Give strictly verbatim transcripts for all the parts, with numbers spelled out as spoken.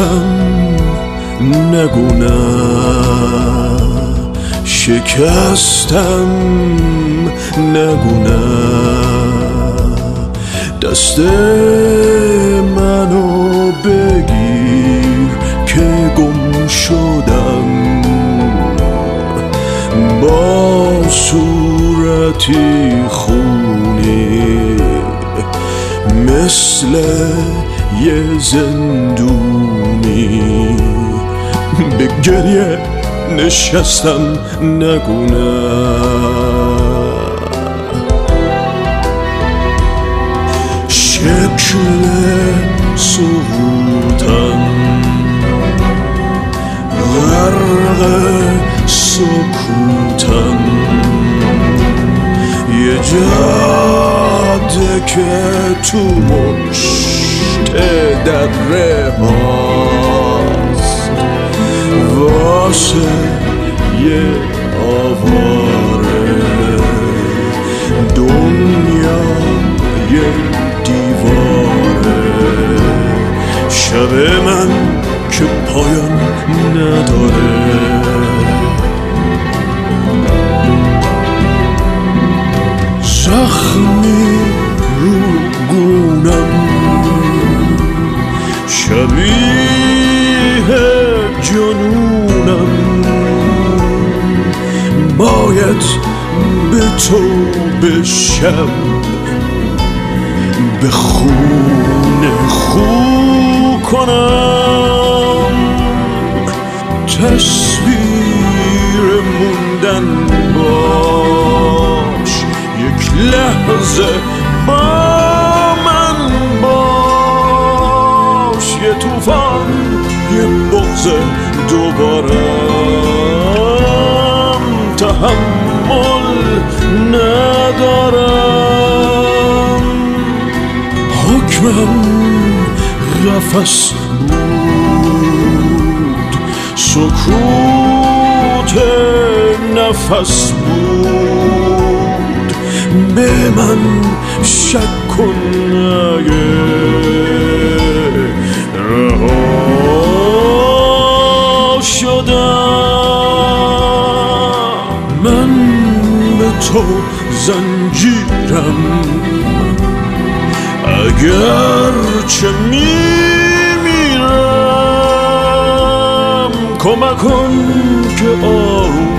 هم نگو نه، شکستم نگو نه، دست منو بگیر که گم شدم، با صورتی خونی مثل یه زندونی، به گریه نشستم نگو نه. شکل سقوطم غرق سکوتم، یه جاده که تو مشت دره هاست واسه یه آواره، دنیا یه دیواره، شب من که پایان نداره. زخمی رو گونم شبیه جنونم، باید به تو بشم، به خون خو کنم، تصویر موندن باش، یک لحظه با من باش، یه طوفان یه بغض دوبارم، تحمل ندارم، حکمم قفس بود، سکوت نفس بود، به من شک کن اگه رها شدم، من به تو زنجیرم، اگر چه میمیرم، کمک کن که آروم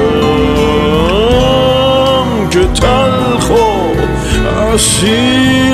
بگیرم، که تلخ و اسیر